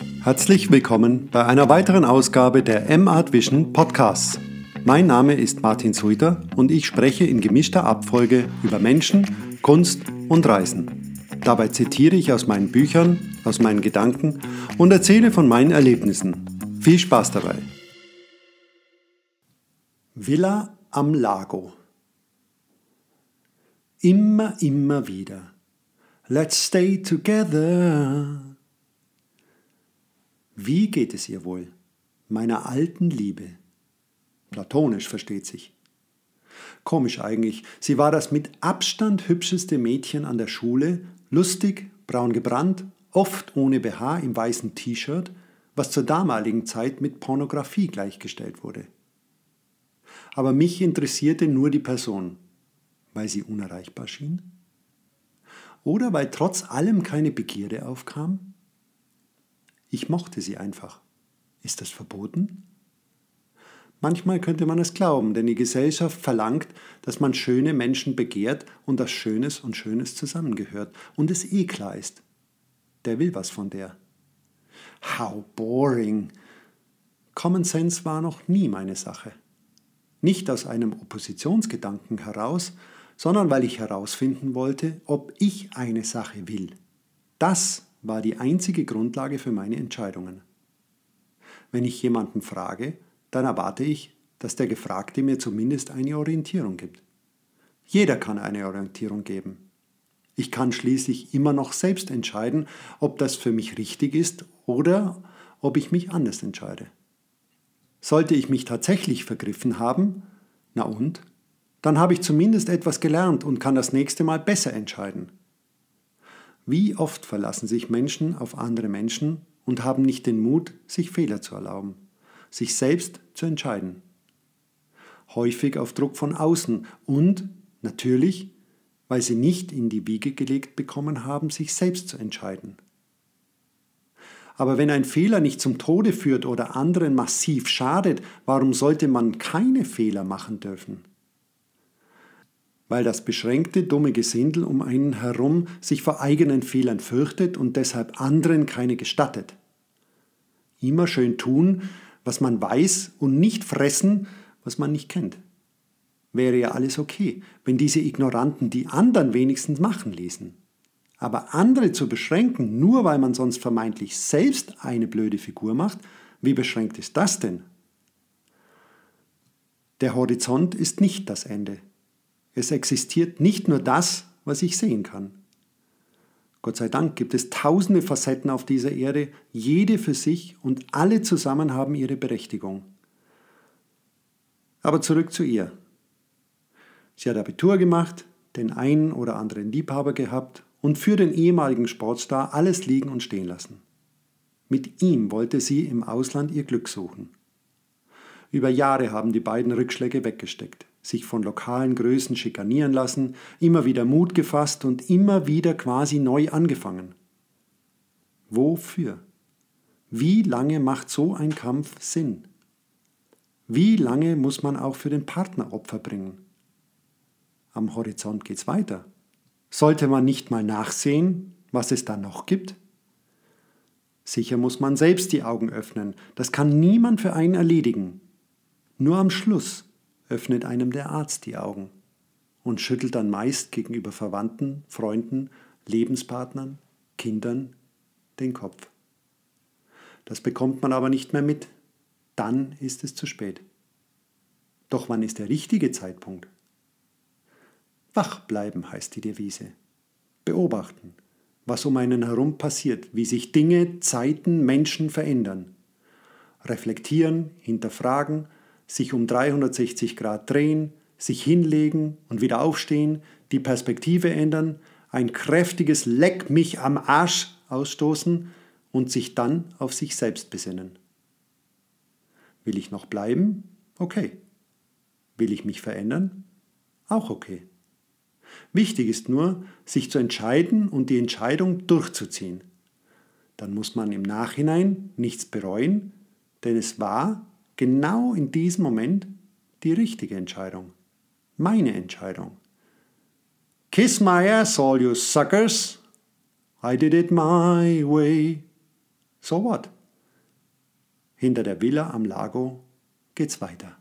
Herzlich willkommen bei einer weiteren Ausgabe der mArt Vision Podcasts. Mein Name ist Martin Suiter und ich spreche in gemischter Abfolge über Menschen, Kunst und Reisen. Dabei zitiere ich aus meinen Büchern, aus meinen Gedanken und erzähle von meinen Erlebnissen. Viel Spaß dabei! Villa am Lago. Immer wieder. Let's stay together. Wie geht es ihr wohl, meiner alten Liebe? Platonisch, versteht sich. Komisch eigentlich, sie war das mit Abstand hübscheste Mädchen an der Schule, lustig, braun gebrannt, oft ohne BH im weißen T-Shirt, was zur damaligen Zeit mit Pornografie gleichgestellt wurde. Aber mich interessierte nur die Person, weil sie unerreichbar schien? Oder weil trotz allem keine Begierde aufkam? Ich mochte sie einfach. Ist das verboten? Manchmal könnte man es glauben, denn die Gesellschaft verlangt, dass man schöne Menschen begehrt und dass Schönes und Schönes zusammengehört und es klar ist. Der will was von der. How boring! Common Sense war noch nie meine Sache. Nicht aus einem Oppositionsgedanken heraus, sondern weil ich herausfinden wollte, ob ich eine Sache will. Das war die einzige Grundlage für meine Entscheidungen. Wenn ich jemanden frage, dann erwarte ich, dass der Gefragte mir zumindest eine Orientierung gibt. Jeder kann eine Orientierung geben. Ich kann schließlich immer noch selbst entscheiden, ob das für mich richtig ist oder ob ich mich anders entscheide. Sollte ich mich tatsächlich vergriffen haben, na und? Dann habe ich zumindest etwas gelernt und kann das nächste Mal besser entscheiden. Wie oft verlassen sich Menschen auf andere Menschen und haben nicht den Mut, sich Fehler zu erlauben, sich selbst zu entscheiden. Häufig auf Druck von außen und, natürlich, weil sie nicht in die Wiege gelegt bekommen haben, sich selbst zu entscheiden. Aber wenn ein Fehler nicht zum Tode führt oder anderen massiv schadet, warum sollte man keine Fehler machen dürfen? Weil das beschränkte, dumme Gesindel um einen herum sich vor eigenen Fehlern fürchtet und deshalb anderen keine gestattet. Immer schön tun, was man weiß und nicht fressen, was man nicht kennt. Wäre ja alles okay, wenn diese Ignoranten die anderen wenigstens machen ließen. Aber andere zu beschränken, nur weil man sonst vermeintlich selbst eine blöde Figur macht, wie beschränkt ist das denn? Der Horizont ist nicht das Ende. Es existiert nicht nur das, was ich sehen kann. Gott sei Dank gibt es tausende Facetten auf dieser Erde, jede für sich und alle zusammen haben ihre Berechtigung. Aber zurück zu ihr. Sie hat Abitur gemacht, den einen oder anderen Liebhaber gehabt und für den ehemaligen Sportstar alles liegen und stehen lassen. Mit ihm wollte sie im Ausland ihr Glück suchen. Über Jahre haben die beiden Rückschläge weggesteckt, sich von lokalen Größen schikanieren lassen, immer wieder Mut gefasst und immer wieder quasi neu angefangen. Wofür? Wie lange macht so ein Kampf Sinn? Wie lange muss man auch für den Partner Opfer bringen? Am Horizont geht's weiter. Sollte man nicht mal nachsehen, was es da noch gibt? Sicher muss man selbst die Augen öffnen. Das kann niemand für einen erledigen. Nur am Schluss öffnet einem der Arzt die Augen und schüttelt dann meist gegenüber Verwandten, Freunden, Lebenspartnern, Kindern den Kopf. Das bekommt man aber nicht mehr mit. Dann ist es zu spät. Doch wann ist der richtige Zeitpunkt? Wach bleiben heißt die Devise. Beobachten, was um einen herum passiert, wie sich Dinge, Zeiten, Menschen verändern. Reflektieren, hinterfragen, sich um 360 Grad drehen, sich hinlegen und wieder aufstehen, die Perspektive ändern, ein kräftiges Leck mich am Arsch ausstoßen und sich dann auf sich selbst besinnen. Will ich noch bleiben? Okay. Will ich mich verändern? Auch okay. Wichtig ist nur, sich zu entscheiden und die Entscheidung durchzuziehen. Dann muss man im Nachhinein nichts bereuen, denn es war genau in diesem Moment die richtige Entscheidung. Meine Entscheidung. Kiss my ass, all you suckers. I did it my way. So what? Hinter der Villa am Lago geht's weiter.